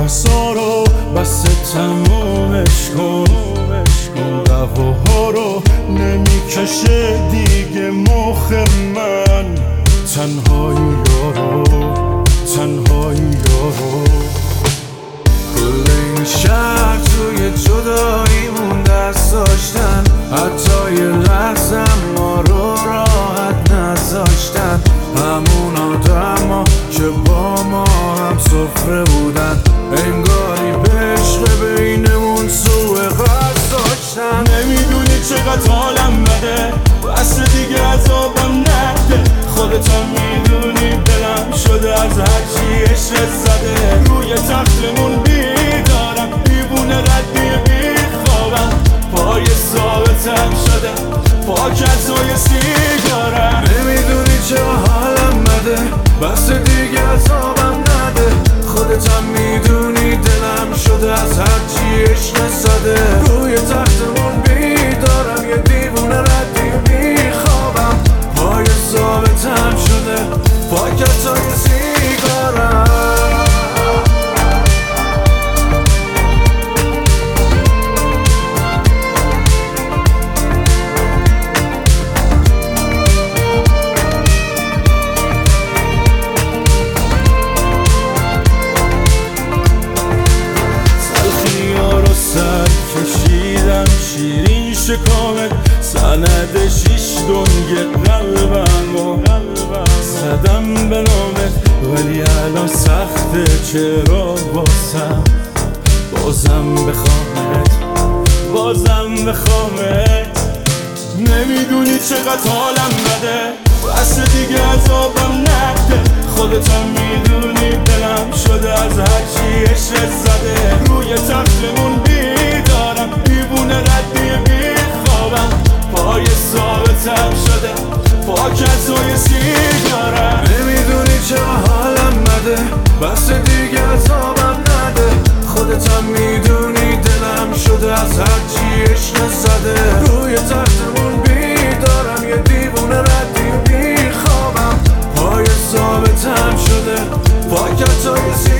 بحثا رو بس تمومش کن. دعواها رو نمیکشه دیگه مخ من. تنهایی یارو، تنهایی یارو. کل این شهر توی جداییمون دست داشتن، حتی یه لحظه ما رو راحت نذاشتن. همون آدما که با ما هم سفره بودن، انگاری به عشق بینمون سوء قصد داشتن. نمیدونی چقدر حالم بده، بس دیگه عذابم نده. خودت هم میدونی دلم شده از هرچی عشق زده. روی تختمون بیدارم، دیوونه ردی بیخوابم. پای ثابتم شده پاکتای سیگارم. نمیدونی چه حالم بده، بس دیگه عذابم نده. خودت هم میدونی دلم شده از هرچی عشق زده. روی تختمون بیدارم، یه دیوونه ردی بیخوابم. پای ثابتم شده پاکتای سیگارم. کشیدم شیرین شکامت، سند شیش دنگ قلبم زدم به نامت. ولی الان سخته چرا بازم بخوامت، بازم بخوامت. نمیدونی چقدر حالم بده، بس دیگه عذابم نده. خودت هم میدونی دلم شده از هرچی عشق زده. روی تختمون بیدارم، دیوونه ردی بیخوابم. پای ثابتم شده پاکتای سیگارم. نمیدونی چه حالم بده، بس دیگه عذابم نده. خودت هم میدونی دلم شده از هرچی عشق زده. روی تختمون بیدارم، یه دیوونه ردی بیخوابم. پای ثابتم شده پاکتای سیگارم.